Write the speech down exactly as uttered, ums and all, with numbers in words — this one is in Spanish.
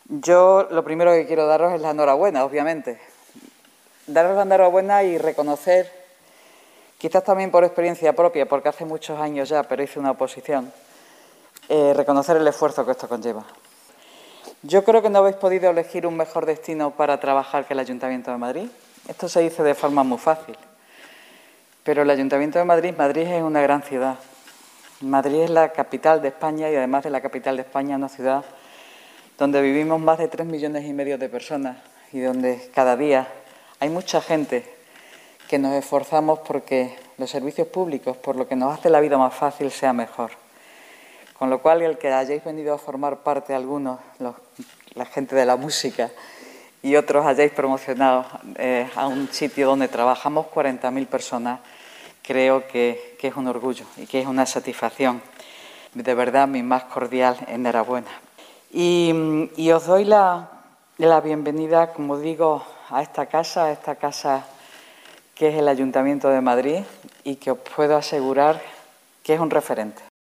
Yo lo primero que quiero daros es la enhorabuena, obviamente. Daros la enhorabuena y reconocer, quizás también por experiencia propia, porque hace muchos años ya, pero hice una oposición, eh, reconocer el esfuerzo que esto conlleva. Yo creo que no habéis podido elegir un mejor destino para trabajar que el Ayuntamiento de Madrid. Esto se dice de forma muy fácil. Pero el Ayuntamiento de Madrid, Madrid es una gran ciudad. Madrid es la capital de España y además de la capital de España, una ciudad donde vivimos más de tres millones y medio de personas y donde cada día hay mucha gente que nos esforzamos porque los servicios públicos, por lo que nos hace la vida más fácil, sea mejor. Con lo cual, el que hayáis venido a formar parte algunos, los, la gente de la música, y otros hayáis promocionado eh, a un sitio donde trabajamos cuarenta mil personas, creo que, que es un orgullo y que es una satisfacción. De verdad, mi más cordial enhorabuena. Y, y os doy la, la bienvenida, como digo, a esta casa, a esta casa que es el Ayuntamiento de Madrid y que os puedo asegurar que es un referente.